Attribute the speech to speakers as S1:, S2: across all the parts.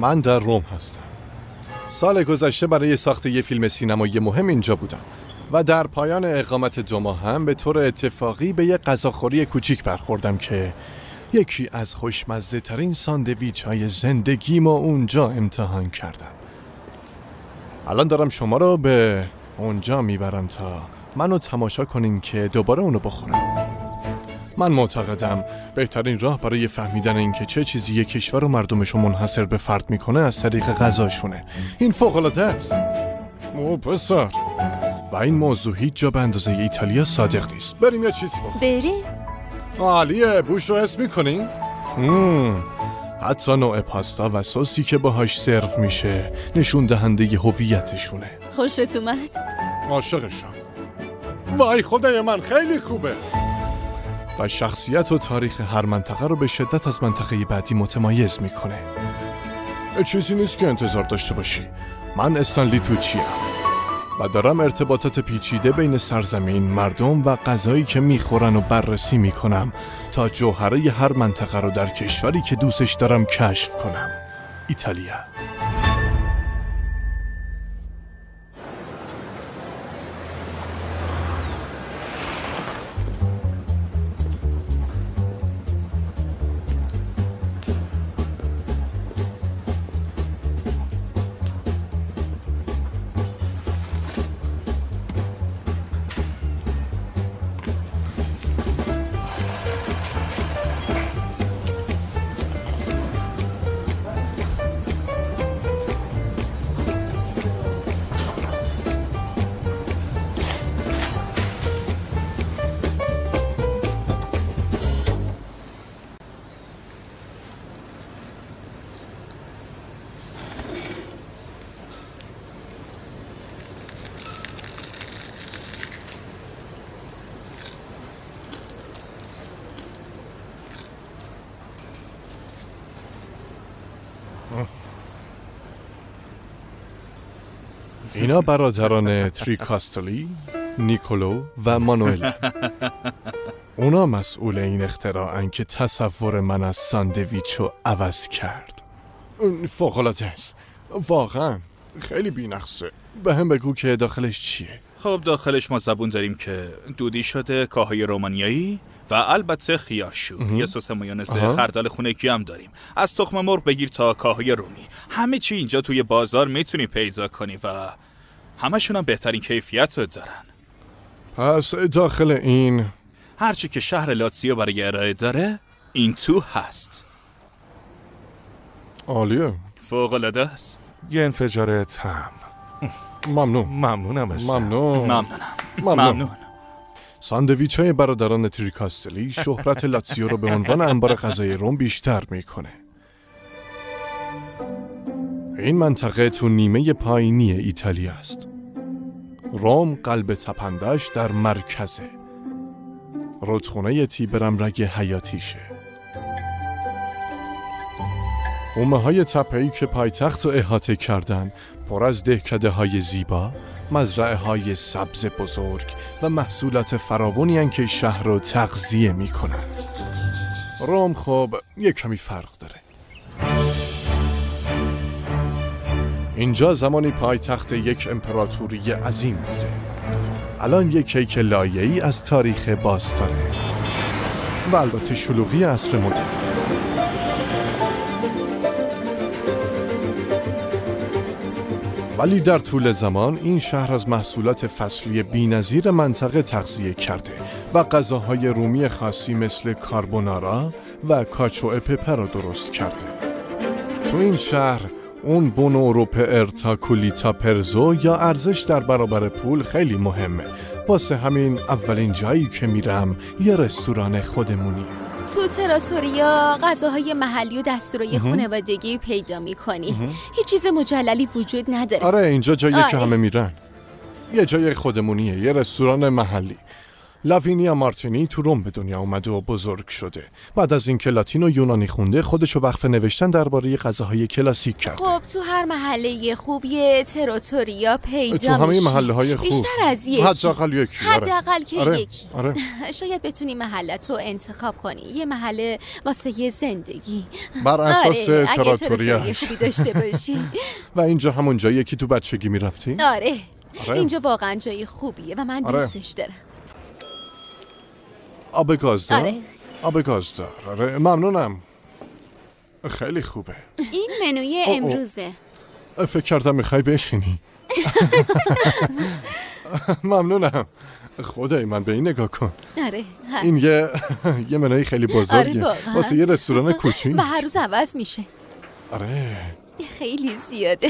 S1: من در روم هستم. سال گذشته برای ساخت یه فیلم سینمایی مهم اینجا بودم و در پایان اقامت 2 ماه هم به طور اتفاقی به یه غذاخوری کوچیک برخوردم که یکی از خوشمزه ترین ساندویچ های زندگیمو اونجا امتحان کردم. الان دارم شما رو به اونجا میبرم تا منو تماشا کنین که دوباره اونو بخورم. من معتقدم بهترین راه برای فهمیدن این که چه چیزی یک کشور و مردمشو منحصر به فرد میکنه از طریق غذاشونه. این فوق‌العاده است. او پسر، و این موضوع هیچ جا به اندازه ایتالیا صادق نیست. بریم یه چیزی بخوریم.
S2: بریم.
S1: عالیه، بوش رو حس میکنین؟ حتی نوع پاستا و سوسی که باهاش سرو میشه نشون دهنده هویتشونه.
S2: خوشت اومد؟
S1: عاشقشم. وای خدای من، خیلی خوبه. و شخصیت و تاریخ هر منطقه رو به شدت از منطقه بعدی متمایز میکنه. چیزی نیست که انتظار داشته باشی. من استانلی توچی‌ام و دارم ارتباطات پیچیده بین سرزمین، مردم و غذایی که میخورن و بررسی میکنم تا جوهره هر منطقه رو در کشوری که دوستش دارم کشف کنم. ایتالیا. اینا برادران تریکاستلی، نیکولو و مانوئل. اونا مسئول این اختراعن که تصور من از ساندویچو عوض کرد. فوق‌العاده است. واقعا خیلی بی‌نقصه. به هم بگو که داخلش چیه؟
S3: خب داخلش ما زبون داریم که دودی شده، کاهوی رومانیایی و البته خیارشور. یه سس مایونز خردل خونگی هم داریم. از تخم مرغ بگیر تا کاهوی رومی. همه چی اینجا توی بازار میتونی پیدا کنی و همشون هم بهترین کیفیت رو دارن.
S1: پس داخل این
S3: هرچی که شهر لاتزیو برای ارائه داره این تو هست.
S1: عالیه.
S3: فوق‌العاده است.
S4: یه انفجار تام. ممنونم استر.
S3: ممنون.
S1: ساندویچ‌های برادران تریکاستلی شهرت لاتزیو رو به عنوان انبار غذای روم بیشتر میکنه. این منطقه تو نیمه پایینی ایتالیا است. روم قلب تپندش در مرکزه. رودخونه تیبرم رگ حیاتیشه. حومه‌های تپه‌ای که پایتخت رو احاطه کردن پر از دهکده‌های زیبا، مزرعه‌های سبز بزرگ و محصولات فراوانی هستند که شهر رو تغذیه می‌کنن. روم خب یک کمی فرق داره. اینجا زمانی پایتخت یک امپراتوری عظیم بوده. الان یک کیک لایه‌ای از تاریخ باستانه و البته شلوغی عصر مدرن. ولی در طول زمان این شهر از محصولات فصلی بی‌نظیر منطقه تغذیه کرده و غذاهای رومی خاصی مثل کاربونارا و کاچو پپر را درست کرده. تو این شهر اون بونورو پرتا کولیتا پرزو یا ارزش در برابر پول خیلی مهمه. واسه همین اولین جایی که میرم یه رستوران خودمونیه.
S2: تو تراتوریا غذاهای محلی و دستورای خانوادگی پیدا می‌کنی. هیچ چیز مجللی وجود نداره.
S1: آره اینجا جاییه که همه میرن. یه جای خودمونیه، یه رستوران محلی. لاوینیا مارتینی تو روم به دنیا اومده و بزرگ شده. بعد از اینکه لاتین و یونانی خونده خودشو وقف نوشتن درباره غذاهای کلاسیک کرده.
S2: خب تو هر محله خوب یه تراتوریا پیدا میشه.
S1: تو همه محله‌های خوب
S2: بیشتر از یکی.
S1: حداقل یکی.
S2: حداقل که یکی.
S1: آره.
S2: شاید بتونی محله‌تو انتخاب کنی. یه محله واسه یه زندگی.
S1: بر اساس
S2: تراتوریا خوبی داشته باشی.
S1: و اینجا همون جاییه که تو بچگی میرفتی؟
S2: آره. اینجا واقعا جای خوبیه و من دوستش دارم.
S1: آب گازدار؟
S2: آره.
S1: آب گازدار. آره ممنونم. خیلی خوبه.
S2: این منوی امروزه.
S1: فکر کردم میخوای بشینی. ممنونم. خدای من به این نگاه کن.
S2: آره هست.
S1: این یه منوی خیلی بزرگه.
S2: آره
S1: واسه یه رستوران کوچیک.
S2: و هر روز عوض میشه.
S1: آره.
S2: خیلی زیاده.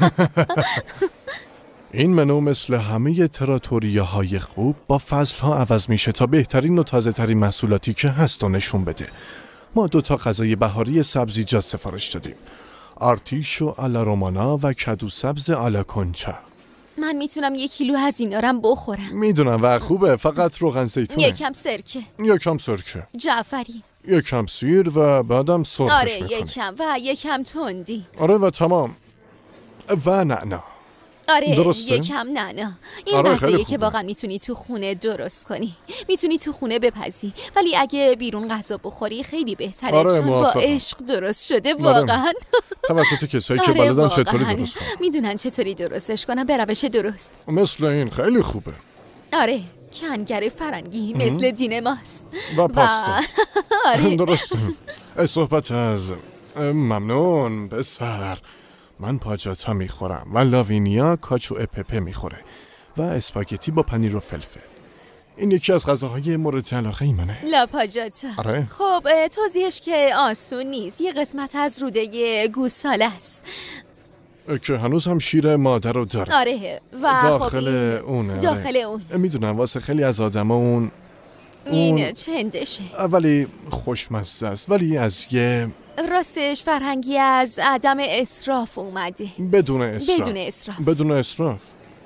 S1: این منو مثل همه تراتوریاهای خوب با فصلها عوض میشه تا بهترین و تازه ترین محصولاتی که هست و نشون بده. ما 2 غذای بهاری سبزیجات سفارش دادیم. آرتیشو آلا رومانا و کدو سبز آلا کنچا.
S2: من میتونم 1 کیلو از اینا رو بخورم.
S1: میدونم و خوبه، فقط روغن زیتونه.
S2: یکم سرکه.
S1: یکم سرکه.
S2: جعفری.
S1: یکم سیر و بعدم سرخش
S2: آره
S1: میکنه.
S2: یکم و یکم تندی.
S1: آره و تمام. و نعنا.
S2: آره
S1: درسته؟
S2: یکم نعنا. این
S1: آره
S2: غذاییه که واقعا میتونی تو خونه درست کنی. میتونی تو خونه بپزی، ولی اگه بیرون غذا بخوری خیلی بهتره.
S1: آره
S2: چون با عشق درست شده واقعا.
S1: توسط کسایی که بلدن چطوری درست کنن.
S2: میدونن چطوری درستش کنن به روش درست.
S1: مثل این خیلی خوبه.
S2: آره کنگر فرنگی مثل دین ماست.
S1: و پاستا.
S2: آره.
S1: درسته. صحبت از ممنون پسر. من پاجاتا میخورم و لاوینیا کاچو اپپه میخوره و اسپاگتی با پنیر و فلفل. این یکی از غذاهای مورد علاقه منه.
S2: لا پاجاتا.
S1: آره.
S2: خب توضیحش که آسون نیست. یه قسمت از روده گوساله است
S1: که هنوز هم شیر مادر رو داره.
S2: آره و
S1: داخل اونه.
S2: داخل اون.
S1: میدونم واسه خیلی از آدما
S2: این چندشه.
S1: ولی خوشمزه است، ولی از یه
S2: راستش فرهنگی از عدم اسراف اومده.
S1: بدون اسراف.
S2: بدون اسراف.
S1: بدون اسراف.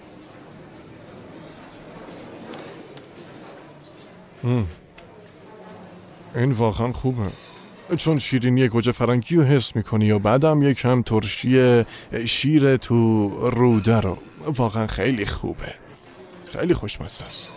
S1: این واقعا خوبه، چون شیرینی گوجه فرنگی رو حس میکنی و بعدم یکم ترشی شیر تو روده رو. واقعا خیلی خوبه، خیلی خوشمزه است.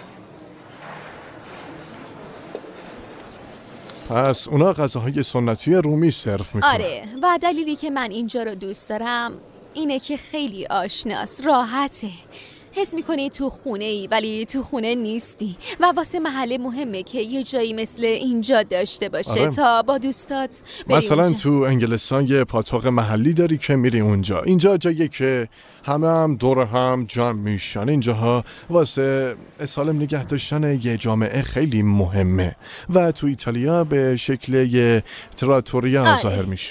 S1: پس اونا غذاهای سنتی رومی سرو میکنن.
S2: آره و دلیلی که من اینجا رو دوست دارم اینه که خیلی آشناست، راحته. حس میکنی تو خونه ای ولی تو خونه نیستی و واسه محله مهمه که یه جایی مثل اینجا داشته باشه.
S1: آره.
S2: تا با دوستات بری
S1: مثلا
S2: اونجا.
S1: تو انگلستان یه پاتوق محلی داری که میری اونجا. اینجا جاییه که همه دور هم جمع میشن. اینجاها واسه سالم نگه داشتن یه جامعه خیلی مهمه و تو ایتالیا به شکل یه تراتوریا ظاهر میشه.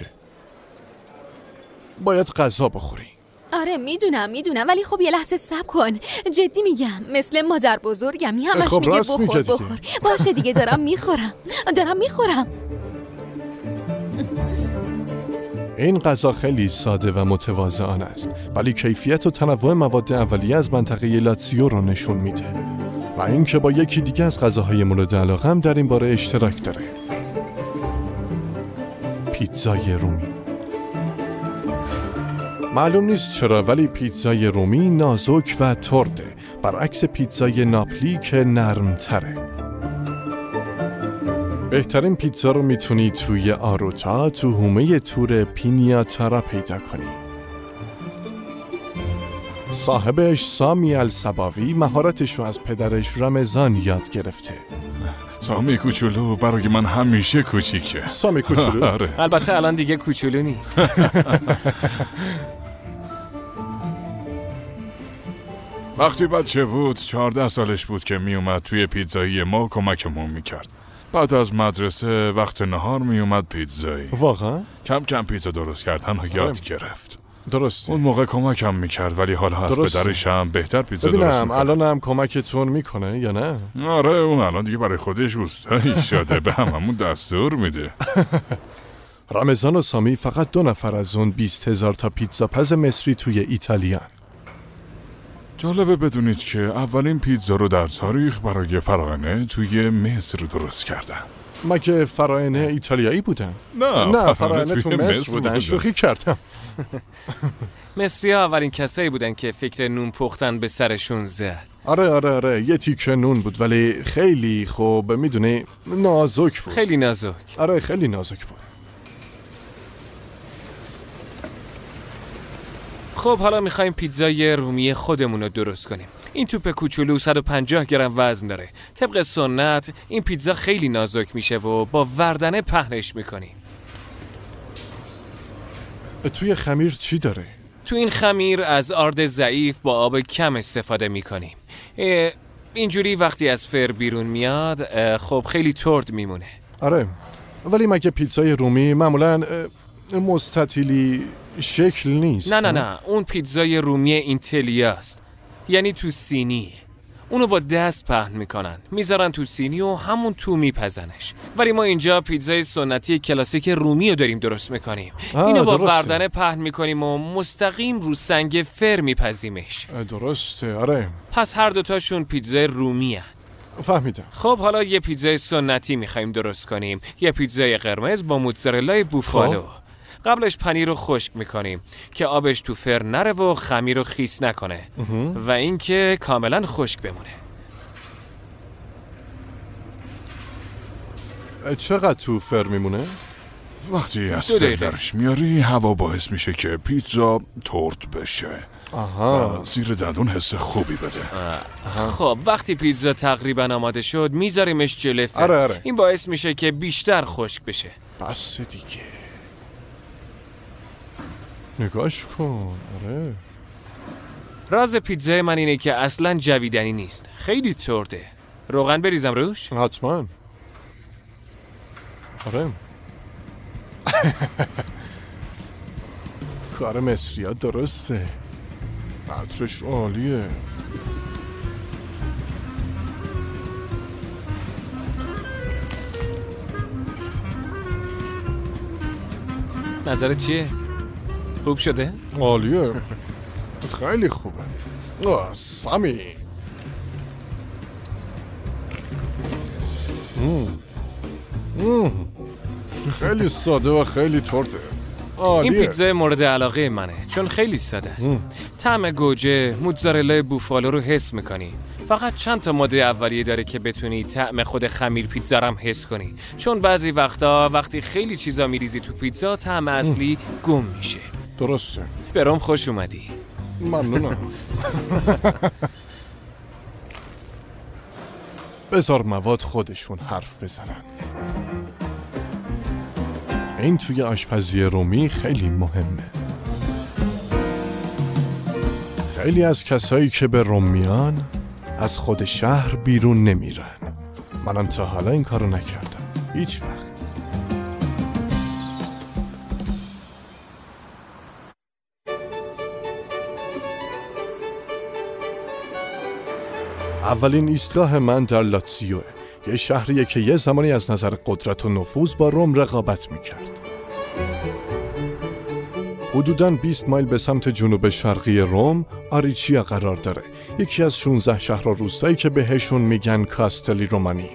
S1: باید غذا بخوری.
S2: آره میدونم ولی خب یه لحظه صبر کن. جدی میگم، مثل مادر بزرگم همش
S1: خب
S2: میگه بخور. باشه دیگه دارم میخورم.
S1: این غذا خیلی ساده و متواضعانه است، ولی کیفیت و تنوع مواد اولیه از منطقه لاتزیو رو نشون میده و اینکه با یکی دیگه از غذاهای مورد علاقه‌ام در این باره اشتراک داره. پیتزای رومی. معلوم نیست چرا ولی پیتزای رومی نازک و ترده، برعکس پیتزای ناپلی که نرمتره. بهترین پیتزا رو میتونی توی آروتا تو حومه تور پینیاتارا پیدا کنی. صاحبش سامی الصباوی مهارتش رو از پدرش رمضان یاد گرفته.
S4: سامی کوچولو برای من همیشه کوچیکه.
S1: سامی کوچولو؟
S4: آره.
S5: البته الان دیگه کوچولو نیست.
S4: وقتی بچه بود 14 سالش بود که میومد توی پیتزایی ما کمکمون میکرد. بعد از مدرسه وقت نهار میومد پیتزایی.
S1: واقعا؟
S4: کم کم پیتزا درست کردن رو یاد گرفت.
S1: درسته.
S4: اون موقع کمکم میکرد ولی حالا از پدرش هم بهتر پیتزا درست میکنه.
S1: الان هم کمکتون میکنه یا نه؟
S4: آره اون الان دیگه برای خودش اوستایی شده، به هممون دستور میده.
S1: رمضان و سامی فقط 2 نفر از اون 20,000 تا پیتزا پز مصری توی ایتالیان.
S4: جالبه بدونید که اولین پیتزا رو در تاریخ برای فراعنه توی مصر درست کردن.
S1: مگه فراعنه ایتالیایی بودن؟ نه فراعنه تو مصر بودن. شوخی کردم.
S5: مصری‌ها اولین کسایی بودن که فکر نون پختن به سرشون زد.
S1: آره یه تیکه نون بود ولی خیلی خوب میدونی نازک بود.
S5: خیلی نازک.
S1: آره خیلی نازک بود.
S5: خب حالا میخوایم پیتزای رومی خودمون رو درست کنیم. این توپ کوچولو 150 گرم وزن داره. طبق سنت این پیتزا خیلی نازک میشه و با وردنه پهنش میکنیم.
S1: توی خمیر چی داره؟
S5: تو این خمیر از آرد ضعیف با آب کم استفاده میکنیم. اینجوری وقتی از فر بیرون میاد خب خیلی ترد میمونه.
S1: آره ولی مگه پیتزای رومی معمولاً مستطیلی شکل نیست؟
S5: نه اون پیتزای رومی اینتلیاست، یعنی تو سینی. اونو با دست پهن میکنن، میذارن تو سینی و همون تو میپزنش. ولی ما اینجا پیتزای سنتی کلاسیک رومی رو داریم درست میکنیم. اینو با وردنه پهن میکنیم و مستقیم رو سنگ فر میپزیمش.
S1: درسته آره.
S5: پس هر دوتاشون پیتزای رومی هن.
S1: فهمیدم.
S5: خب حالا یه پیتزای سنتی میخوایم درست کنیم. یه پیتزای قرمز با موتزارلای بوفالو. قبلش پنیر رو خشک میکنیم که آبش تو فر نره و خمیر رو خیس نکنه و اینکه کاملا خشک بمونه.
S1: چقدر تو فر میمونه؟
S4: وقتی از فر درش میاری هوا باعث میشه که پیتزا ترد بشه. زیر دندون حس خوبی بده.
S5: خب وقتی پیتزا تقریبا آماده شد میذاریمش جلوی فر.
S1: آره.
S5: این باعث میشه که بیشتر خشک بشه.
S1: بس دیگه. نگاش کن. آره.
S5: راز پیتزای من اینه که اصلا جویدنی نیست، خیلی ترده. روغن بریزم روش؟
S1: حتما. آره. کار مصری‌ها درسته. عطرش عالیه.
S5: نظرت چیه؟ خوب شده؟
S1: عالیه. خیلی خوبه. سامی. خیلی ساده و خیلی ترده.
S5: این پیتزا مورد علاقه منه چون خیلی ساده است. طعم گوجه، موتزارلا بوفالو رو حس میکنی. فقط چند تا ماده اولیه داره که بتونی طعم خود خمیر پیتزا رو هم حس کنی. چون بعضی وقتا وقتی خیلی چیزا میریزی تو پیتزا طعم اصلی گم میشه.
S1: درسته.
S5: برام خوش اومدی.
S1: ممنونم. بذار مواد خودشون حرف بزنن. این توی آشپزی رومی خیلی مهمه. خیلی از کسایی که به روم میان از خود شهر بیرون نمیرن. منم تا حالا این کارو نکردم. هیچ وقت. اولین ایستگاه من در لاتزیوه، یه شهریه که یه زمانی از نظر قدرت و نفوذ با روم رقابت میکرد. حدوداً 20 مایل به سمت جنوب شرقی روم آریچیا قرار داره، یکی از 16 شهر و روستایی که بهشون میگن کاستلی رومانی.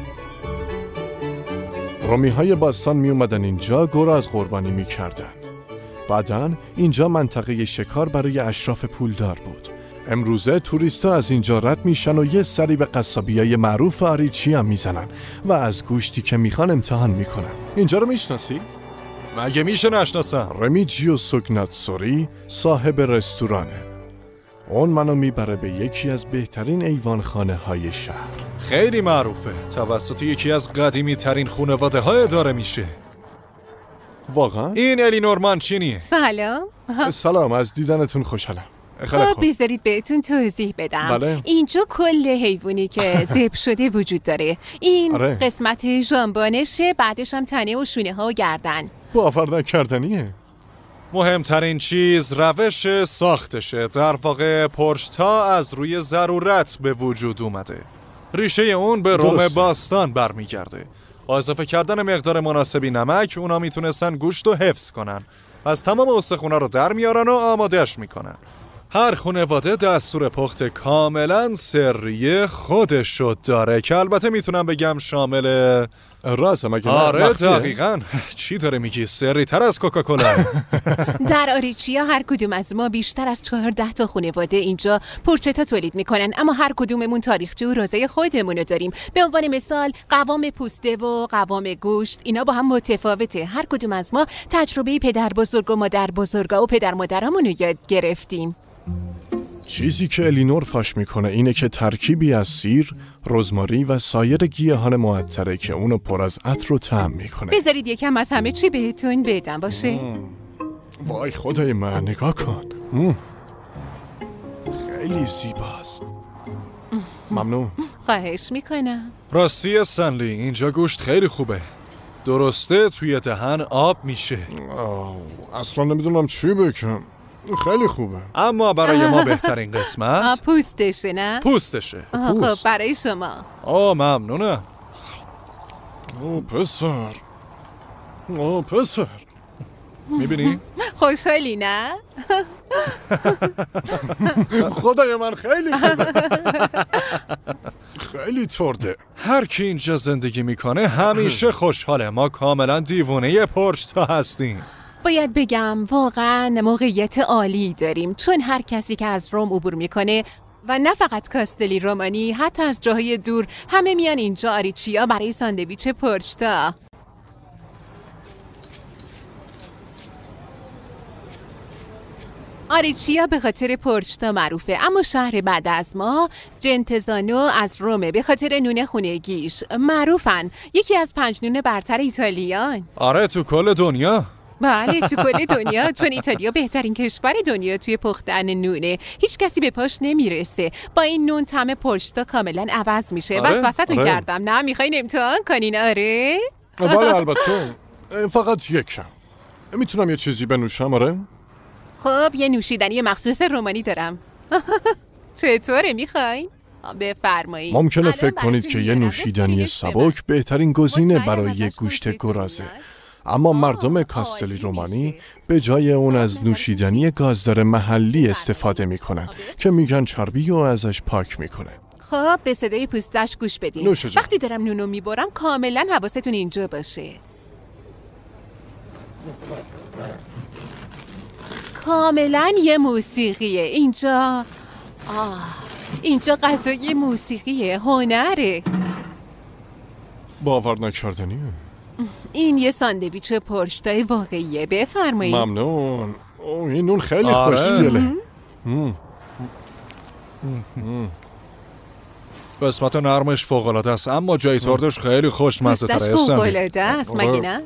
S1: رومی‌های باستان می اومدن اینجا گرو از قربانی میکردن. بعداً اینجا منطقه شکار برای اشراف پولدار بود. امروزه توریستا از اینجا رد میشن و یه سری به قصابیای معروف آریچیا میزنن و از گوشتی که میخوان امتحان میکنن. اینجا رو میشناسی؟
S6: مگه میشه نشناسم؟
S1: رمیجیو سوگناتسوری صاحب رستورانه. اون منو میبره به یکی از بهترین ایوانخانه های شهر.
S6: خیلی معروفه، توسط یکی از قدیمی ترین خانواده ها اداره میشه.
S1: واقعا؟
S6: این الینور مانچینیه.
S7: سلام.
S1: سلام، از دیدنتون خوشحالم.
S7: خب بذارید بهتون توضیح بدم.
S1: بله.
S7: اینجا کل حیوانی که ذبح شده وجود داره. این قسمت ژامبونشه، بعدش هم تنه و شونه ها و گردن.
S1: باور نکردنیه.
S6: مهمترین چیز روش ساختشه. در واقع پرشتا از روی ضرورت به وجود اومده. ریشه اون به روم باستان برمیگرده. با اضافه کردن مقدار مناسبی نمک اونا میتونستن گوشت رو حفظ کنن. از تمام استخونا رو در میارن و آمادهش میکنن. هر خانواده دستور پخت کاملا سری خودشو داره که البته میتونم بگم شامل
S1: رازه مگه؟
S6: آره دقیقاً. چی داره میگی؟ سری تر از کوکاکولا.
S7: در آریچیا هر کدوم از ما بیشتر از 14 تا خانواده اینجا پورچتا تولید میکنن، اما هر کدوممون تاریخچه و رازه خودمونو داریم. به عنوان مثال قوام پوسته و قوام گوشت اینا با هم متفاوته. هر کدوم از ما تجربه پدر بزرگ و مادر بزرگا و پدر مادرامونو یاد گرفتیم.
S1: چیزی که الینور فاش میکنه اینه که ترکیبی از سیر، رزماری و سایر گیاهان معطره که اونو پر از عطر و طعم میکنه.
S7: بذارید یکم از همه چی بهتون بدم باشه.
S1: وای خدای من، نگاه کن. خیلی زیباست. ممنون.
S7: خواهش میکنم.
S6: راستی سنلی، اینجا گوشت خیلی خوبه. درسته توی دهن آب میشه.
S1: اصلا نمیدونم چی بگم. خیلی خوبه.
S6: اما برای ما بهترین قسمت
S7: پوستشه، نه؟
S6: پوستشه.
S7: خب برای شما.
S6: ممنونم.
S1: پسر
S6: میبینی؟
S7: خوشحالی نه؟
S1: خدای من خیلی خوبه. خیلی ترده.
S6: هر کی اینجا زندگی میکنه همیشه خوشحاله. ما کاملا دیوونه پورچتا هستیم.
S7: باید بگم واقعا موقعیت عالی داریم، چون هر کسی که از روم عبور میکنه و نه فقط کاستلی رومانی، حتی از جاهای دور همه میان اینجا آریچیا برای ساندویچ پورچتا. آریچیا به خاطر پورچتا معروفه، اما شهر بعد از ما جنتزانو از رومه به خاطر نون خونگیش. معروفن، یکی از 5 نون برتر ایتالیان.
S6: آره تو کل دنیا.
S7: بله تو کل دنیا، چون ایتالیا بهترین کشور دنیا توی پختن نونه. هیچ کسی به پاش نمیرسه. با این نون طعم پورچتا کاملا عوض میشه.
S6: آره؟
S7: وسوسه‌تون کردم، نه میخواین امتحان کنین؟ آره
S1: بله البته، فقط یکم. میتونم یه چیزی بنوشم؟ آره.
S7: خب یه نوشیدنی مخصوص رومانی دارم. چطوره میخواین؟ بفرمایید.
S1: ممکنه فکر کنید که یه نوشیدنی سبک بهترین گزینه برای گوشت گرازه، اما مردم کاستلی رومانی به جای اون از نوشیدنی گازدار محلی استفاده میکنن که میگن چربی رو ازش پاک میکنه.
S7: خب به صدای پوستش گوش بدین. وقتی دارم نونو میبرم کاملا حواستون اینجا باشه. کاملا یه موسیقیه اینجا. اینجا غذای موسیقیه، هنره.
S1: باور نکردنیه.
S7: این یه ساندویچ پورچتای واقعیه. بفرمایید.
S1: ممنون. این نون خیلی خوشگله.
S6: قسمت نرمش فوق‌العاده است، اما جای تردش خیلی خوشمزه تره.
S7: فوق‌العاده است مگه نه؟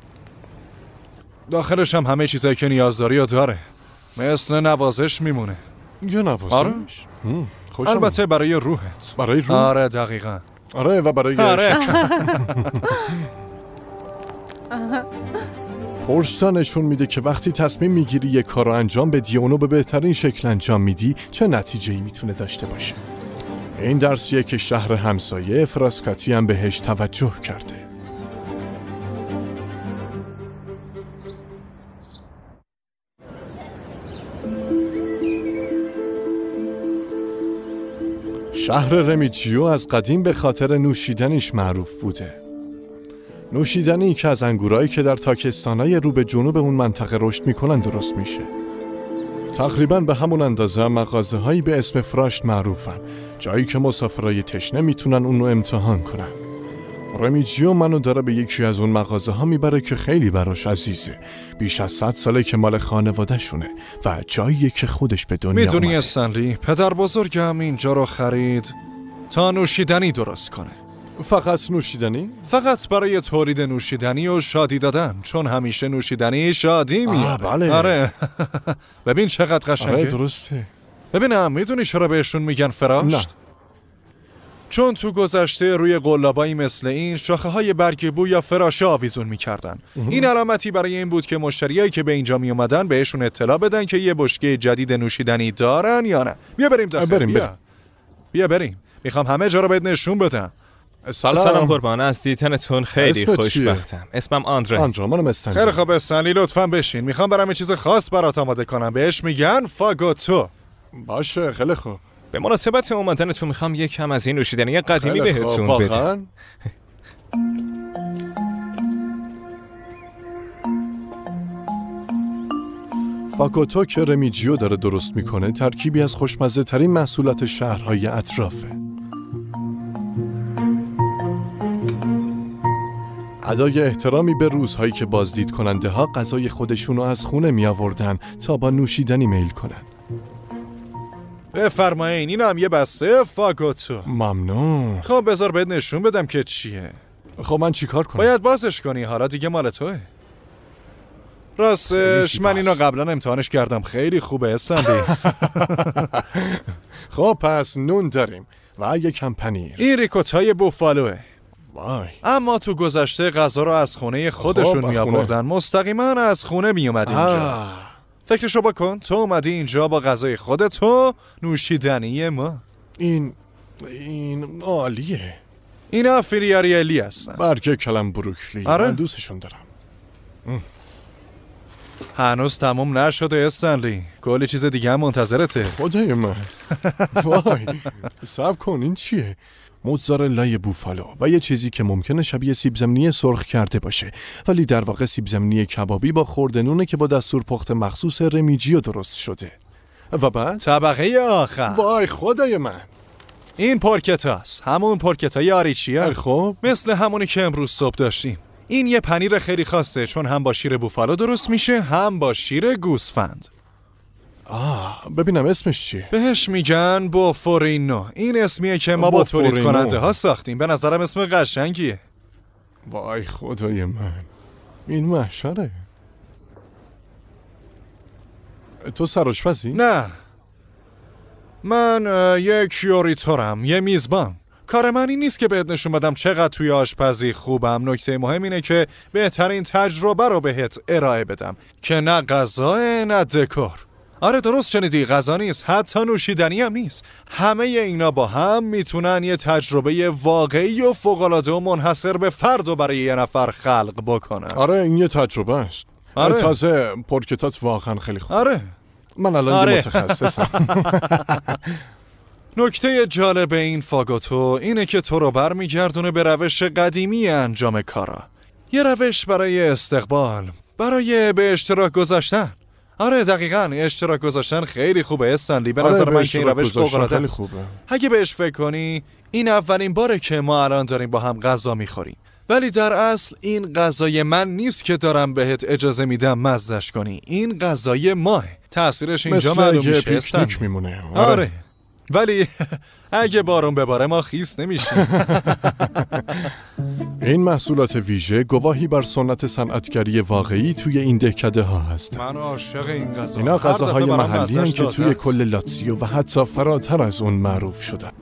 S6: داخلش هم همه چیزایی که نیاز داری و داره، مثل نوازش میمونه.
S1: یه نوازش؟
S6: آره. البته برای روحت.
S1: برای روح؟
S6: آره دقیقاً.
S1: آره و برای پورچتا نشون میده که وقتی تصمیم میگیری یه کار رو انجام بدی اونو به بهترین شکل انجام میدی چه نتیجه‌ای میتونه داشته باشه. این درسیه که شهر همسایه فراسکاتی هم بهش توجه کرده. شهر رمیجیو از قدیم به خاطر نوشیدنیش معروف بوده. نوشیدنی که از انگورایی که در تاکستانای رو به جنوب اون منطقه رشد میکنن درست میشه. تقریباً به همون اندازه مغازه‌هایی به اسم فراشت معروفن، جایی که مسافرای تشنه میتونن اونو امتحان کنن. رمیجیو منو داره به یکی از اون مغازه‌ها میبره که خیلی براش عزیزه. بیش از 100 ساله که مال خانواده شونه و جاییه که خودش به دنیا اومده.
S6: میدونی استنلی، پدر بزرگم اینجا رو خرید تا نوشیدنی درست کنه.
S1: فقط نوشیدنی؟
S6: فقط برای تولید نوشیدنی و شادی دادن، چون همیشه نوشیدنی شادی میاره.
S1: بله.
S6: آره. ببین چقدر قشنگه.
S1: آره درسته.
S6: ببینم میدونی چرا بهشون میگن فراشت؟
S1: نه.
S6: چون تو گذشته روی قلابایی مثل این شاخه های برگ بو یا فراشه آویزون میکردن. این علامتی برای این بود که مشتریایی که به اینجا می اومدن بهشون اطلاع بدن که یه بشکه جدید نوشیدنی دارن یا نه. بیا بریم داخل. بیا بریم. میخوام همه جا رو بهت نشون بدم.
S8: سلام قربان، از دیدنتون خیلی خوشبختم. اسمم آندره.
S1: منم استنلی.
S6: خیلی خوب استنلی، لطفاً بشین. میخوام برام یه چیز خاص برات آماده کنم. بهش میگن فاگوتو.
S1: باشه خیلی خوب.
S8: به مناسبت اومدنتون میخوام یکم از این نوشیدنی قدیمی بهتون بدم.
S1: فاگوتو که رمیجیو داره درست میکنه ترکیبی از خوشمزه ترین محصولات شهرهای اطرافه. ادای احترامی به روزهایی که بازدید کننده ها غذای خودشونو از خونه می آوردن تا با نوشیدنی میل کنن.
S6: بفرمایین، این هم یه بسته فاگوتو.
S1: ممنون.
S6: خب بذار بهت نشون بدم که چیه.
S1: خب من چی کار کنم؟
S6: باید بازش کنی، حالا دیگه مال توه. راستش من اینو قبلا امتحانش کردم، خیلی خوبه استنلی.
S1: خب پس نون داریم و یکم پنیر.
S6: این ریکوتای بوفالوه.
S1: وای.
S6: اما تو گذشته غذا رو از خونه خودشون می آوردن، مستقیما از خونه می اومد اینجا. فکرشو بکن، تو اومدی اینجا با غذای خودت و نوشیدنی ما.
S1: این عالیه.
S6: اینا فریاریلی هستن.
S1: برگ کلم بروکلی.
S6: آره؟
S1: من دوستشون دارم.
S6: هنوز تموم نشده استنلی، کلی چیز دیگه هم منتظرته.
S1: خدای من. وای. صبر کن، این چیه؟ موتزارلای بوفالو و یه چیزی که ممکنه شبیه سیب زمینی سرخ کرده باشه، ولی در واقع سیب زمینی کبابی با خوردنونه که با دستور پخت مخصوص رمیجیو درست شده. و بعد
S6: طبقه آخر.
S1: وای خدای من.
S6: این پورکتاست، همون پورکتای آریچیا.
S1: خب
S6: مثل همونی که امروز صبح داشتیم. این یه پنیر خیلی خاصه، چون هم با شیر بوفالو درست میشه هم با شیر گوسفند.
S1: ببینم اسمش چیه؟
S6: بهش میگن بوفورینو. این اسمیه که ما با تولید کننده ها ساختیم. به نظرم اسم قشنگیه.
S1: وای خدای من، این محشره. تو سرآشپزی؟
S6: نه، من یک یوریتورم، یه میزبان. کار من این نیست که بهت نشون بدم چقدر توی آشپزی خوبم. نکته مهم اینه که بهترین تجربه رو بهت ارائه بدم که نه غذا نه دکور. آره درست شنیدی، غذا نیست، حتی نوشیدنی هم نیست. همه اینا با هم میتونن یه تجربه واقعی و فوق‌العاده و منحصر به فرد رو برای یه نفر خلق بکنن.
S1: آره این یه تجربه است.
S6: آره.
S1: تازه پورکتات واقعا خیلی خوب.
S6: آره
S1: من الان یه متخصصم.
S6: نکته جالب این فاگوتو اینه که تو رو برمیگردونه به روش قدیمی انجام کارا. یه روش برای استقبال، برای به اشتراک گذاشتن. آره دقیقاً، اشتراک گذاشتن خیلی خوبه استنلی. به نظر من که این روش فوق‌العاده است. اگه بهش فکر کنی این اولین باره که ما الان داریم با هم غذا میخوریم، ولی در اصل این غذای من نیست که دارم بهت اجازه میدم مزه‌اش کنی. این غذای ماه. تأثیرش اینجا معلوم میشه.
S1: پیکنیک میمونه.
S6: آره. ولی اگه بارون بباره ما خیس نمیشیم.
S1: این محصولات ویژه گواهی بر سنت صنعتگری واقعی توی این دهکده ها هستن.
S6: من عاشق این غذا.
S1: اینا غذاهای محلی هستن که توی کل لاتزیو و حتی فراتر از اون معروف شدن.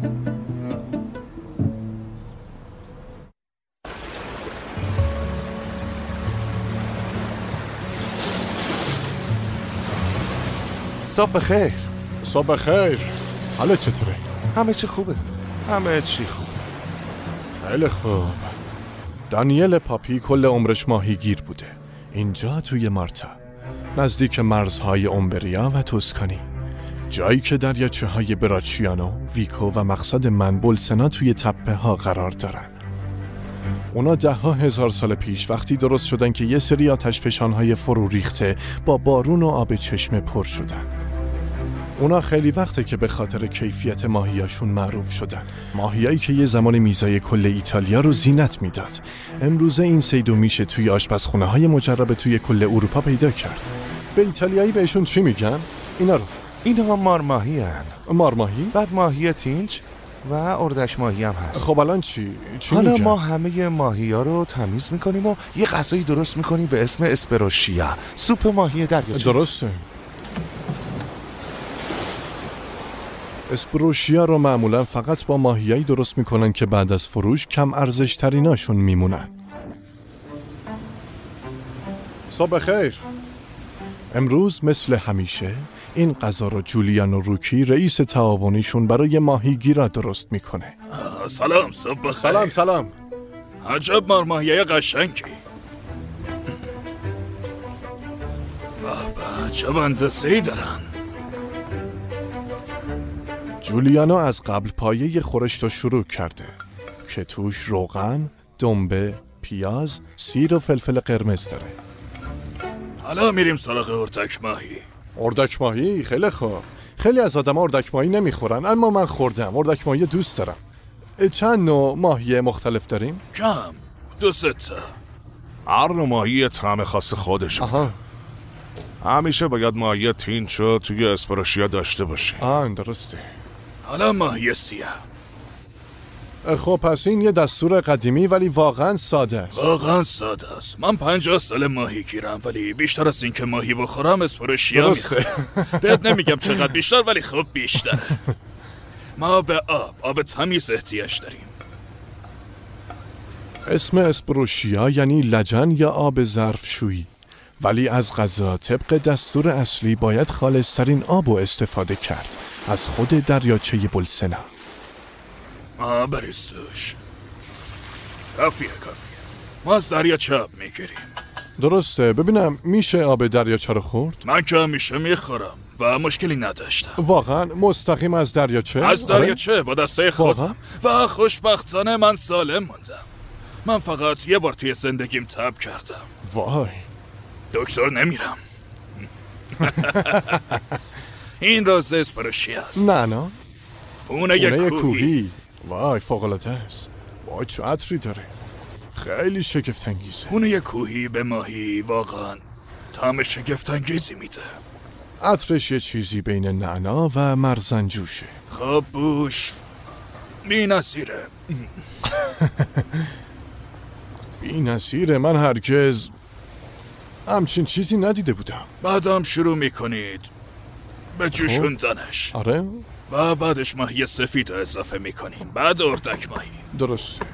S9: صبح بخیر.
S1: صبح بخیر. حالا چطوره؟
S9: همه چی خوبه. همه چی خوبه.
S1: خیلی خوب. دانیل پاپی کل عمرش ماهیگیر بوده. اینجا توی مارتا، نزدیک مرزهای اومبریا و توسکانی، جایی که دریاچه‌های براچیانو، ویکو و مقصد من بولسنا توی تپه ها قرار دارن. اونا 10,000 سال پیش وقتی درست شدن که یه سری آتشفشان‌های فرو ریخته با بارون و آب چشمه پر شدن. اونا خیلی وقته که به خاطر کیفیت ماهیاشون معروف شدن. ماهیایی که یه زمان میزای کل ایتالیا رو زینت میداد. امروزه این صیدو میشه توی آشپزخونه‌های مجرب توی کل اروپا پیدا کرد. به ایتالیایی بهشون چی میگن؟
S9: اینا مارماهی هن.
S1: مارماهی؟
S9: بعد ماهی تینچ و اردش ماهی هم هست.
S1: خب الان چی
S9: حالا
S1: میگن؟
S9: ما همه ماهی ها رو تمیز میکنیم و یه غذایی درست میکنیم به اسم اسپروشیا، سوپ ماهی دریاچه.
S1: درسته. اسپروشیا رو معمولا فقط با ماهیایی درست میکنن که بعد از فروش کم ارزش تریناشون میمونن. صبح خیر. امروز مثل همیشه این غذا رو جولیانو روکی رئیس تعاونیشون برای ماهیگیرا درست میکنه.
S3: سلام، صبح بخیر.
S1: سلام.
S3: عجب مارماهیای قشنگی. بابا چه بندسه‌ای دارن.
S1: جولیانا از قبل پایه خورشت رو شروع کرده که توش روغن، دنبه، پیاز، سیر و فلفل قرمز داره.
S3: حالا میریم سراغ اردک ماهی.
S1: اردک ماهی؟ خیلی خوب. خیلی از آدم اردک ماهی نمیخورن، اما من خوردم. اردک ماهی دوست دارم. چند نوع ماهی مختلف داریم؟
S3: کم 2-3 تا.
S9: هر نوع ماهی طعم خاص خودش. همیشه باید ماهی تینچ رو توی اسپروشیا داشته باشی.
S1: درسته.
S3: حالا ماهی سیاه.
S1: خب پس این یه دستور قدیمی ولی واقعا ساده است.
S3: واقعا ساده است. من 50 سال ماهی گیرم ولی بیشتر از این که ماهی بخورم اسپروشیا میخورم. بهت نمیگم چقدر بیشتر ولی خب بیشتره. ما به آب تمیز احتیاج داریم.
S1: اسم اسپروشیا یعنی لجن یا آب ظرفشویی، ولی از غذا طبق دستور اصلی باید خالص‌ترین آب رو استفاده کرد، از خود دریاچه بولسنا.
S3: بریزوش کافیه. ما از دریاچه آب میگیریم.
S1: درسته. ببینم میشه آب دریاچه رو خورد؟
S3: من که همیشه میخورم و مشکلی نداشتم.
S1: واقعا مستقیم از دریاچه؟
S3: از دریاچه با دسته خودم و خوشبختانه من سالم موندم. من فقط یه بار توی زندگیم تب کردم.
S1: وای.
S3: دکتر نمیرم. این راز اسپروشیا است.
S1: نه
S3: پونه کوهی.
S1: وای فوق‌العاده است. وای چه عطری داره. خیلی شگفت‌انگیزه.
S3: پونه کوهی به ماهی واقعا طعم شگفت‌انگیزی میده.
S1: عطرش یه چیزی بین نعنا و مرزنجوشه.
S3: خب بوش بی‌نظیره.
S1: بی‌نظیره؟ من هرگز همچین چیزی ندیده بودم.
S3: بعدم شروع میکنید به جوشوندنش.
S1: آره؟
S3: و بعدش ماهی سفید رو اضافه میکنیم. بعد اردک ماهی.
S1: درسته.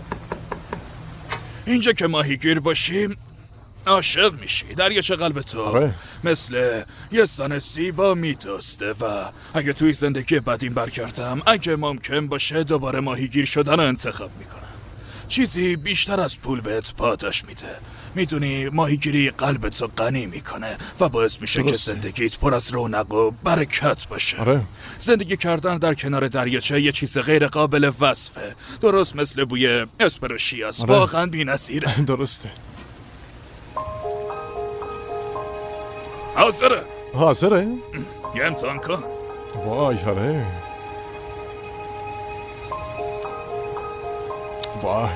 S3: اینجا که ماهیگیر باشیم عاشق میشی. دریاچه قلب تو مثل یه زن زیبا میدوسته و اگه توی زندگی بعدین برگردم اگه ممکن باشه دوباره ماهیگیر شدن رو انتخاب میکنم. چیزی بیشتر از پول بهت پاداش میده. میدونی ماهیگیری قلبتو غنی میکنه و باعث میشه که زندگیت پر از رونق و برکت باشه. زندگی کردن در کنار دریاچه یه چیز غیر قابل وصفه. درست مثل بوی اسپروشیاست. واقعا بی‌نظیره.
S1: درسته. حاضره؟
S3: یه امتحان کن.
S1: وای وای.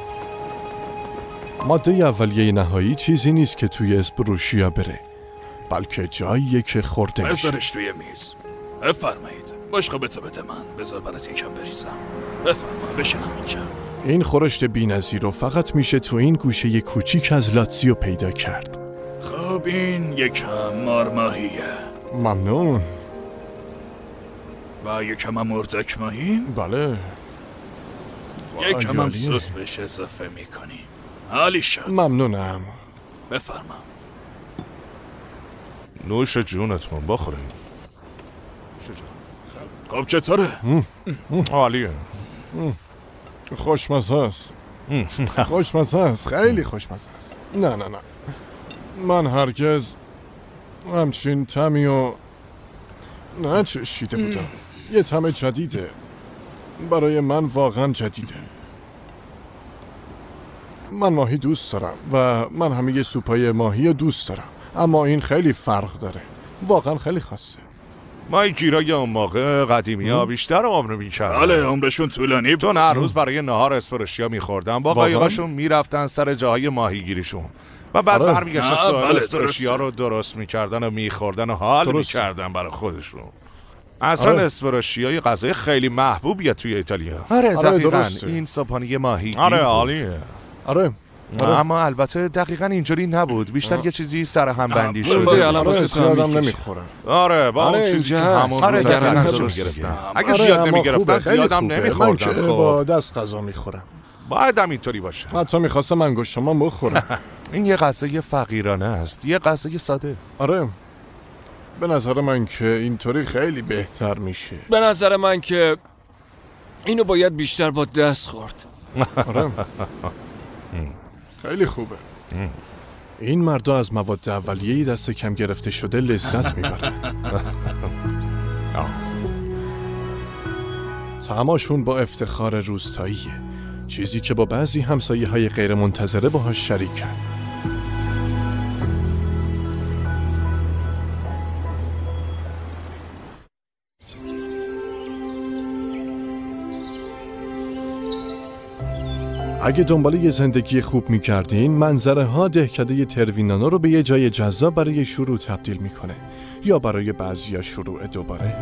S1: ماده اولیه نهایی چیزی نیست که توی اسپروشیا بره، بلکه جاییه که خورده میشه.
S3: بذارش روی میز. بفرمایید. بشقابتو بده من. بذار برات یکم بریزم. بفرما بشینم اینجا.
S1: این خورشت بی‌نظیر رو فقط میشه تو این گوشه کوچیک از لاتزیو پیدا کرد.
S3: خب این یکم مارماهیه.
S1: ممنون.
S3: و یکم هم اردک ماهی؟
S1: بله.
S3: یکم هم سس بهش اضافه میکنی. حالی شد.
S1: ممنونم.
S3: بفرما.
S9: نوش جونتون بخورین.
S3: خب چطوره؟
S9: عالیه.
S1: خوشمزه است. خوشمزه است. خیلی خوشمزه است. نه من هرگز همچین طعمی و نچشیده بودم. یه طعم جدیده. برای من واقعا جدیده. من ماهی دوست دارم و من همه سوپای ماهی دوست دارم، اما این خیلی فرق داره. واقعا خیلی خاصه.
S9: ماهیگیرای اون موقع قدیمی‌ها بیشتر عمر می‌کردن.
S3: بله عمرشون طولانی بود.
S9: چون هر روز برای نهار اسپروشیا می‌خوردن، با قایقاشون میرفتن سر جاهای ماهیگیریشون و بعد برمیگشتن اسپروشیا رو درست می‌کردن و می‌خوردن و حال می‌کردن برای خودشون. اصلا اسپروشیا یه غذای خیلی محبوبیه توی ایتالیا.
S1: آره
S9: دقیقاً. این صبحانه ماهیگیر.
S1: آره عالیه. آره.
S9: اما البته دقیقاً اینجوری نبود. بیشتر یه چیزی سر هم بندی شده.
S1: زیادم نمیخورم.
S9: آره با اون چیزی که همون روز درش گرفتن. اگه زیاد نمیگرفتن زیادم نمیخوردن.
S1: خب با دست غذا میخورم.
S9: باید هم اینطوری باشه.
S1: حتی میخواستم انگشتام بخورم.
S9: این یه غذای فقیرانه است. یه غذای ساده.
S1: آره. به نظر من که اینطوری خیلی بهتر میشه.
S5: به نظر من که اینو باید بیشتر با دست خورد.
S1: آره. خیلی خوبه. این مردا از مواد اولیه‌ای دست کم گرفته شده لذت میبرن. طعماشون با افتخار روستاییه، چیزی که با بعضی همسایه‌های غیر منتظره باهاش شریکن. اگه دنبال یه زندگی خوب می‌کردین، منظره ها دهکده تروینانو رو به یه جای جذاب برای شروع تبدیل میکنه، یا برای بعضیا شروع دوباره.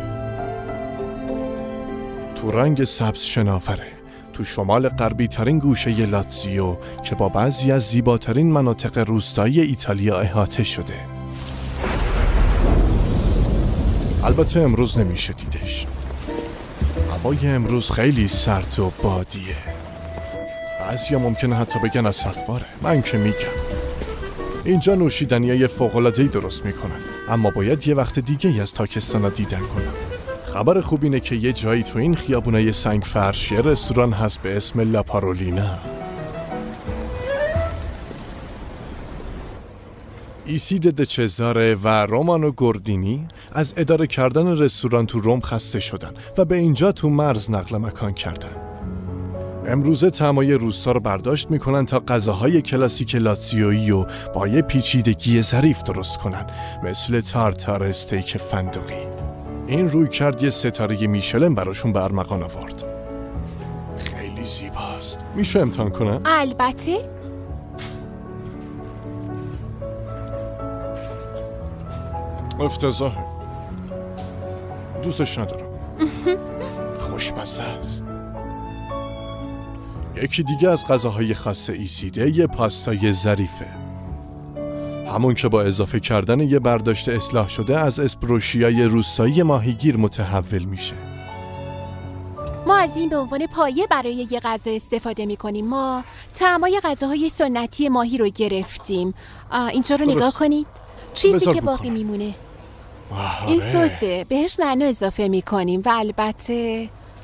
S1: تو رنگ سبز شناوره، تو شمال غربی ترین گوشه لاتزیو که با بعضی از زیباترین مناطق روستایی ایتالیا احاطه شده. البته امروز نمیشه دیدش. هوای امروز خیلی سرد و بادیه. بعضیا ممکنه حتی بگن از صفواره. من که میگم اینجا نوشیدنیای فوق‌العاده‌ای درست میکنن، اما باید یه وقت دیگه از تاکستانا دیدن کنم. خبر خوب اینه که یه جایی تو این خیابونای سنگ فرش یه رستوران هست به اسم لا پارولینا. ایسید دچزاره و رومانو گوردینی از اداره کردن رستوران تو روم خسته شدن و به اینجا تو مرز نقل مکان کردن. امروزه طعمای روستا رو برداشت میکنن تا غذاهای کلاسیک لاتزیویی رو با یه پیچیدگی ظریف درست کنن، مثل تارتار استیک فندقی. این روی کرد یه ستاره میشلن براشون به ارمغان آورد. خیلی زیباست. میشه امتحان کنم؟
S7: البته.
S1: افتضاحه. دوستش ندارم. خوشمزه است. یکی دیگه از غذاهای خاص ایسیده یه پاستای ظریفه، همون که با اضافه کردن یه برداشت اصلاح شده از اسپروشیای روستایی ماهیگیر متحول میشه.
S7: ما از این به عنوان پایه برای یه غذا استفاده میکنیم. ما طعمای غذاهای سنتی ماهی رو گرفتیم. اینجا رو نگاه کنید. چیزی که باقی میمونه این سسه. بهش نعنا اضافه میکنیم و البته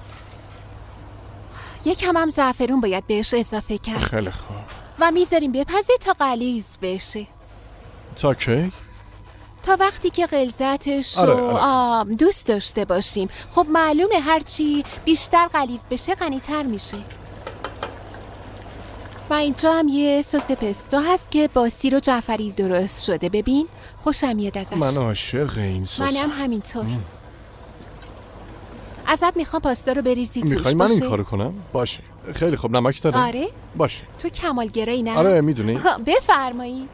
S7: یکم هم زعفرون باید بهش اضافه کرد.
S1: خیلی خوب.
S7: و میذاریم بپزه تا غلیظ بشه.
S1: تا کی؟
S7: تا وقتی که غلظتش رو دوست داشته باشیم. خب معلومه هرچی بیشتر غلیظ بشه غنی‌تر میشه. و اینجا هم یه سس پستو هست که با سیر و جعفری درست شده. ببین خوشم میاد ازش.
S1: من عاشق این سس.
S7: منم همینطور. ازت میخوام پاستا رو بریزی توش.
S1: میخوای من این کارو کنم؟ باشه. خیلی خوب. نمک داره؟
S7: آره.
S1: باشه.
S7: تو کمالگرایی نه؟
S1: آره میدونی.
S7: بفرمایید.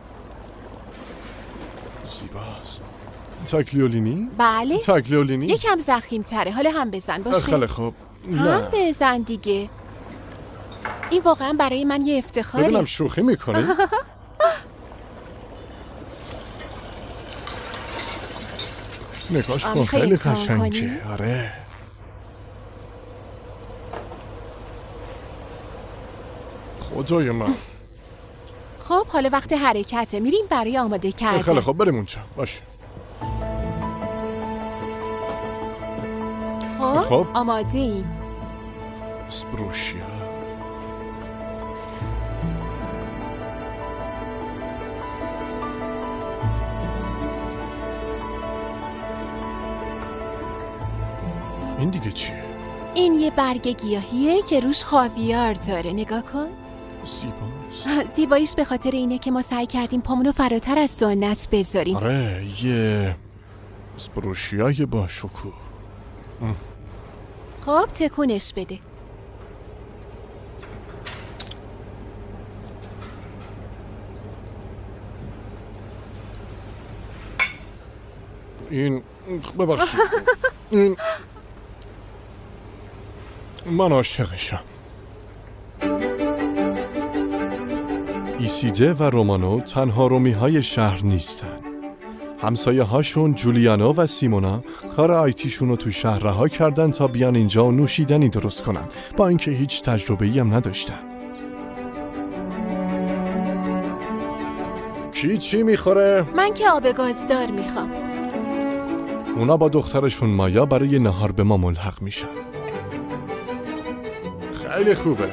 S1: زیباست. تاکلیولینی؟
S7: بله.
S1: تاکلیولینی؟
S7: یکم زخیم تره. حالا هم بزن باشه.
S1: خیلی خوب.
S7: هم بزن دیگه. این واقعا برای من یه افتخاره.
S1: ببینم شوخی میکنی؟ نگاش کن خیلی قشنگه. آره. خدای من.
S7: خب حالا وقت حرکته. میریم برای آماده کردن.
S1: خیلی خب بریم اونجا. باشه.
S7: خب آماده ایم.
S1: اسپروشیا. این دیگه چیه؟
S7: این یه برگ گیاهیه که روش خاویار داره. نگاه کن.
S1: زیباست.
S7: زیباییش به خاطر اینه که ما سعی کردیم پامونو فراتر از سنت بذاریم.
S1: آره یه اسپروشیای با شکوه.
S7: خب تکونش بده.
S1: این ببخشید. این من عاشقشم. ایسیده و رومانو تنها رومی‌های شهر نیستن. همسایه هاشون جولیانو و سیمونا کار آیتیشون رو تو شهر رها کردن تا بیان اینجا و نوشیدنی درست کنن، با اینکه هیچ تجربه‌ای هم نداشتن. کی چی میخوره؟
S7: من که آب گازدار میخوام.
S1: اونا با دخترشون مایا برای نهار به ما ملحق میشن. خیلی خوبه.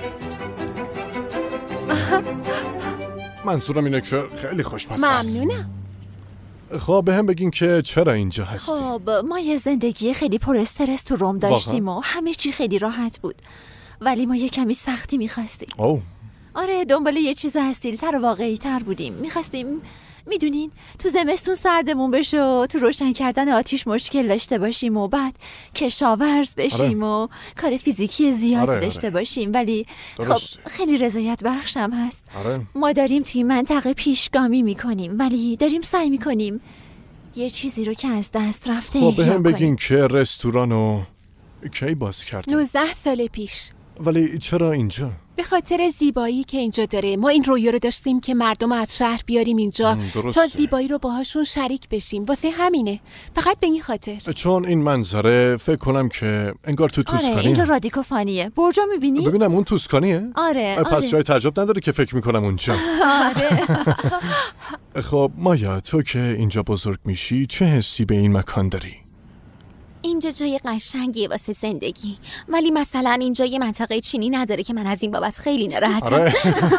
S1: منظورم اینه که خیلی خوشمزه است.
S7: ممنونم.
S1: خب به هم بگین که چرا اینجا هستی؟
S10: خب ما یه زندگی خیلی پر استرس تو روم داشتیم و همه چی خیلی راحت بود، ولی ما یه کمی سختی میخواستیم. آره، دنبال یه چیز اصیل‌تر و واقعی‌تر بودیم. میخواستیم، میدونین، تو زمستون سردمون بشه و تو روشن کردن آتیش مشکل داشته باشیم و بعد کشاورز بشیم و کار فیزیکی زیادی داشته باشیم، ولی خب خیلی رضایت بخشم هست. ما داریم توی منطقه پیشگامی میکنیم، ولی داریم سعی میکنیم یه چیزی رو که از دست رفته
S1: خب به هم بگین که رستورانو کی باز کردن؟
S7: 19 سال پیش.
S1: ولی چرا اینجا؟
S7: به خاطر زیبایی که اینجا داره. ما این رویا رو داشتیم که مردم از شهر بیاریم اینجا تا زیبایی رو باهاشون شریک بشیم. واسه همینه، فقط به این خاطر.
S1: چون این منظره فکر کنم که انگار تو توسکانیه.
S10: آره، اینجا رادیکوفانیه. برجا میبینی؟
S1: ببینم اون توسکانیه؟
S10: آره.
S1: پس جای تعجب نداره که فکر میکنم اونجا.
S10: آره.
S1: خب مایا، تو که اینجا بزرگ میشی چه حسی به این مکان داری؟
S2: اینجا جای قشنگیه واسه زندگی، ولی مثلا اینجا یه منطقه چینی نداره که من از این بابت خیلی ناراحتم.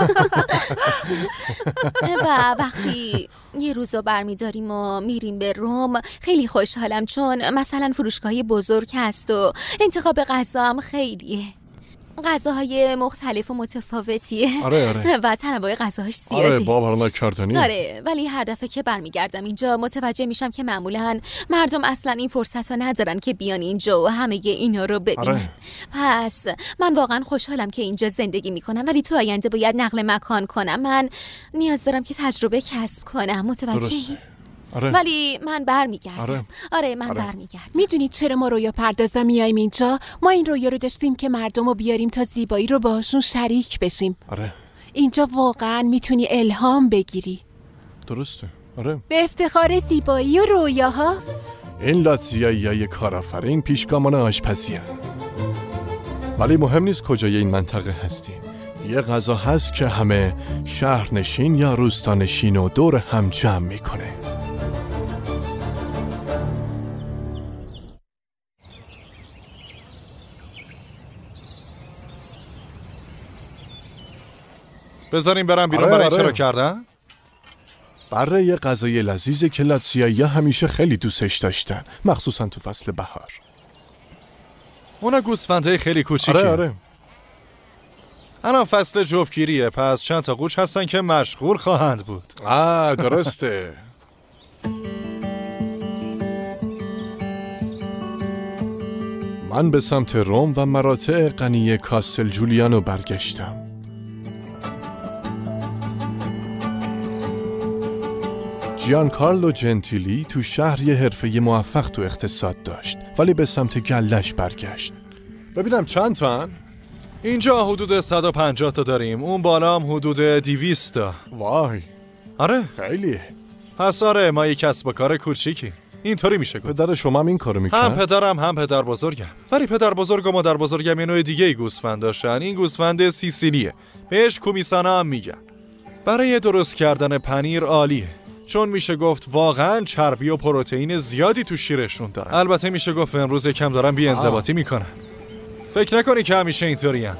S2: و وقتی یه روزو برمیداریم و میریم به روم خیلی خوشحالم، چون مثلا فروشگاهی بزرگ هست و انتخاب غذا هم خیلیه. غذاهای مختلف و متفاوتیه.
S1: آره.
S2: و تنوع غذاهاش زیاده.
S1: آره، باور نکردنی.
S2: آره، ولی هر دفعه که برمیگردم اینجا متوجه میشم که معمولا مردم اصلا این فرصت رو ندارن که بیان اینجا و همه اینا رو ببینن. پس من واقعا خوشحالم که اینجا زندگی میکنم، ولی تو آینده باید نقل مکان کنم. من نیاز دارم که تجربه کسب کنم. متوجهی؟ ولی من برمیگردم. من برمیگردم.
S7: میدونید چرا ما رویا پردازا میایم اینجا؟ ما این رویا رو داشتیم که مردم رو بیاریم تا زیبایی رو باهاشون شریک بشیم. اینجا واقعا میتونی الهام بگیری.
S1: درسته.
S7: به افتخار زیبایی و رویاها.
S1: این لاتزیایی‌های کارآفرین پیشگامان آشپزی هستند. ولی مهم نیست کجای این منطقه هستیم. یه غذا هست که همه شهرنشین یا روستانشین و دور هم جمع میکنه.
S6: بذاریم برم بیرون. برای چرا کردن؟
S1: برای یه غذای لذیذه که لاتزیایی‌ها همیشه خیلی دوستش داشتن، مخصوصا تو فصل بهار.
S6: اونا گوسفندهای خیلی کوچیکی.
S1: آره.
S6: الان فصل جفتگیریه، پس چند تا قوچ هستن که مشغول خواهند بود.
S1: درسته. من به سمت روم و مراتع غنی کاستل جولیانو برگشتم. جیانکارلو جنتیلی تو شهر یه حرفه موفق تو اقتصاد داشت، ولی به سمت گلش برگشت. ببینم چند تان؟
S6: اینجا حدود 150 تا داریم، اون بالا هم حدود 200 تا.
S1: وای.
S6: آره
S1: خیلیه.
S6: پس آره، ما یک کسب و کار کوچیکی. اینطوری میشه گفت.
S1: پدر شما هم این کارو میکنه؟
S6: هم پدرم هم پدر بزرگم. ولی پدر بزرگ و مادر بزرگم یه نوع دیگه ای گوسفند داشتن. این گوسفند سیسیلیه، بهش کومیسانا هم میگن. برای درست کردن پنیر عالیه، چون میشه گفت واقعا چربی و پروتئین زیادی تو شیرشون دارن. البته میشه گفت امروز یکم دارن بی‌انضباطی میکنن. فکر نکنی که همیشه اینطورین.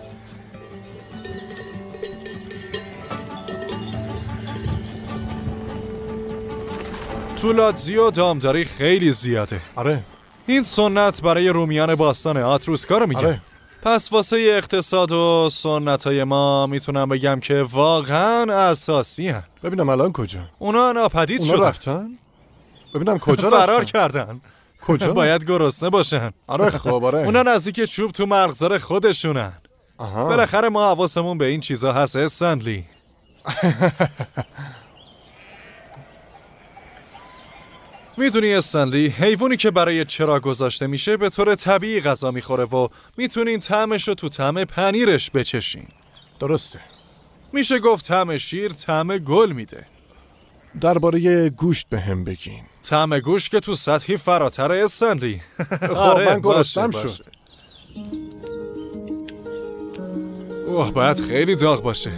S6: تو لاتزیو دامداری خیلی زیاده. این سنت برای رومیان باستان آتروسکا رو میگه. پس واسه اقتصاد و سنتای ما میتونم بگم که واقعا اساسی هن.
S1: ببینم الان کجا؟
S6: اونا ناپدید شدن.
S1: رفتن؟ ببینم کجا
S6: فرار کردن.
S1: کجا؟
S6: باید گرسنه باشن. اونا نزدیک چوب تو مغزار خودشونن. بالاخره ما حواسمون به این چیزا هست استنلی. میدونی استنلی، حیوانی که برای چرا گذاشته میشه به طور طبیعی غذا میخوره و میتونین طعمش رو تو طعم پنیرش بچشین.
S1: درسته.
S6: میشه گفت طعم شیر طعم گل میده.
S1: درباره گوشت به هم بگین.
S6: طعم گوشت که تو سطحی فراتر استنلی.
S1: من گرسنم شد.
S6: باید خیلی داغ باشه.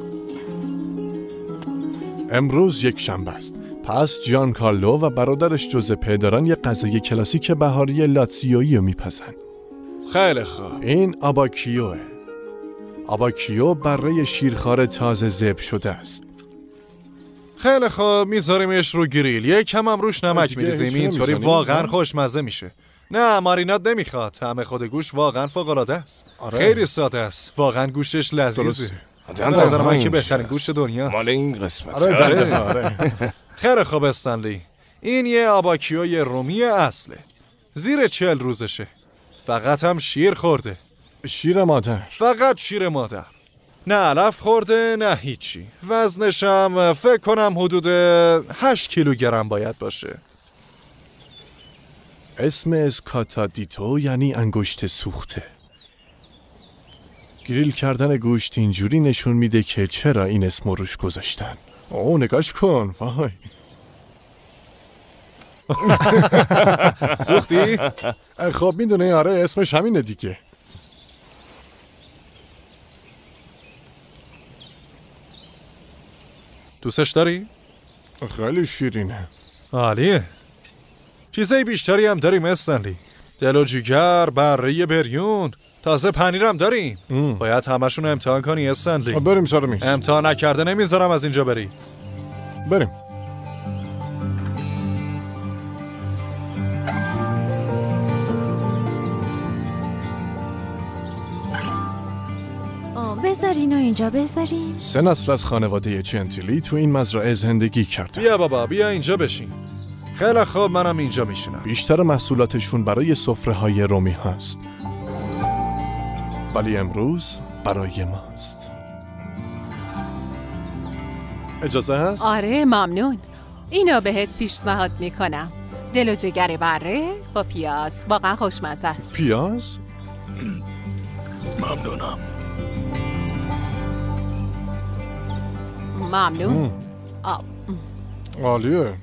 S1: امروز یک شنبه است. پس جیانکارلو و برادرش جوزپه دارن یه غذای کلاسیک بهاری لاتزیویی رو میپزن.
S6: خیلی خوب.
S1: این آباکیوه. آباکیو برای شیرخوار تازه ذبح شده است.
S6: خیلی خوب، میذاریمش رو گریل. یکم هم روش نمک میریزیم، اینطوری واقعا خوشمزه میشه. نه ماریناد نمیخواد. طعم خود گوشت واقعا فوق‌العاده است. خیلی ساده است. واقعا گوشتش لذیذه. به نظر من که بهترین گوشت دنیاست.
S8: مال این قسمت.
S6: خیلی خوب استنلی. این یه آباکیوی رومی اصله. زیر 40 روزشه. فقط هم شیر خورده.
S1: شیر مادر؟
S6: فقط شیر مادر. نه علف خورده نه هیچی. وزنشم فکر کنم حدود 8 کیلوگرم باید باشه.
S1: اسم اسکاتادیتو یعنی انگشت سوخته. گریل کردن گوشت اینجوری نشون میده که چرا این اسم روش گذاشتن. نگاش کن. وای.
S6: سوختی؟
S1: خب میدونه. آره اسمش همینه دیگه.
S6: دوستش داری؟
S1: خیلی شیرینه.
S6: عالیه. چیزای بیشتری هم داریم استنلی. دل و جیگر، بره بریون، تازه پنیرم داریم. باید همشون امتحان کنی استنلی.
S1: بریم سر میز.
S6: امتحان نکرده نمیذارم از اینجا بری.
S1: بریم.
S10: بذارین و اینجا بذارین.
S1: 3 نسل از خانواده جنتیلی تو این مزرعه زندگی کرده.
S6: بیا بابا بیا اینجا بشین. خیلی خوب منم اینجا میشینم.
S1: بیشتر محصولاتشون برای سفره‌های رومی هست، ولی امروز برای ماست. اجازه هست؟
S7: آره ممنون. اینو بهت پیشنهاد میکنم. دل و جگر بره با پیاز. واقعا خوشمزه است.
S1: پیاز؟
S3: ممنونم.
S7: ممنون.
S1: عالیه.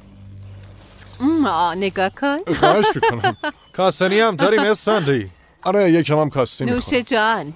S7: نگاه کن.
S1: خواهش میکنم.
S6: کاستنی هم داریم استنلی.
S1: آره یکم هم کاستی میکنم.
S7: نوش جان.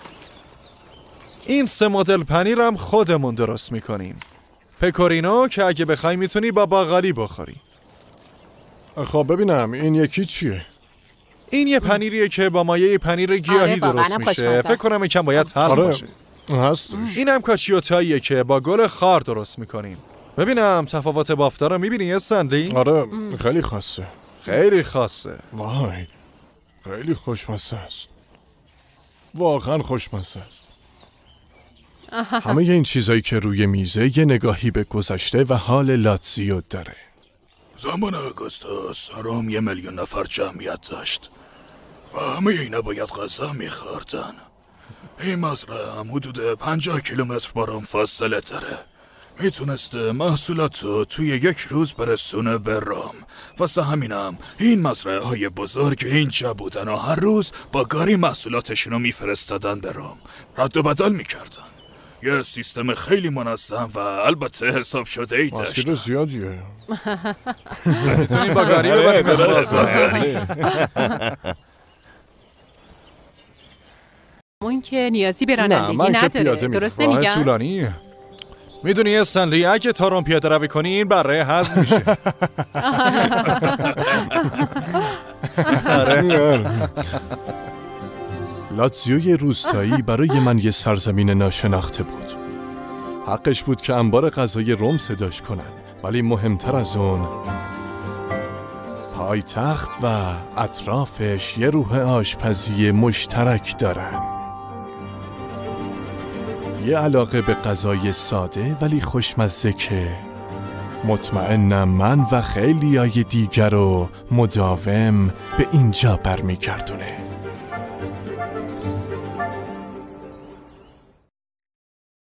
S6: این 3 مدل پنیر هم خودمون درست میکنیم. پکورینو که اگه بخوای میتونی با باقالی بخوری.
S1: خب ببینم این یکی چیه؟
S6: این یه پنیریه که با مایه پنیر گیاهی درست میشه. فکر کنم یکم باید تلخ باشه.
S1: هستش.
S6: اینم کاچیوتاییه که با گل خار درست میکنیم. ببینم تفاوت بافتا رو میبینی استنلی؟
S1: آره خیلی خاصه.
S6: خیلی خاصه.
S1: وای خیلی خوشمزه است. واقعا خوشمزه است. همه این چیزایی که روی میزه یه نگاهی به گذشته و حال لاتزیو داره.
S3: زمان آگوستوس روم 1,000,000 نفر جمعیت داشت و همه اینا باید غذا میخوردن. این مزرعه هم حدود 50 کیلومتر با روم فاصله داره. میتونسته محصولات رو توی 1 روز برسونه به روم. واسه همینم این مزرعه های بزرگ اینجا بودن و هر روز با گاری محصولاتشون رو میفرستادن به روم. رد و بدل میکردن. یه سیستم خیلی منظم و البته حساب شده ای داشت.
S1: مسیر زیادیه.
S6: میتونیم با گاری ببریم.
S7: اون که نیازی به رانندگی نداره. درست نمیگم؟
S6: طولانیه. میدونی استنلی اگه تارون پیاده روی کنی این بره هضم میشه.
S1: لاتزیوی روستایی برای من یه سرزمین ناشناخته بود. حقش بود که انبار غذای روم صداش کنن، ولی مهمتر از اون پایتخت و اطرافش یه روح آشپزی مشترک دارن. یه علاقه به غذای ساده ولی خوشمزه که مطمئنم من و خیلیای دیگر رو مداوم به اینجا برمیگردونه.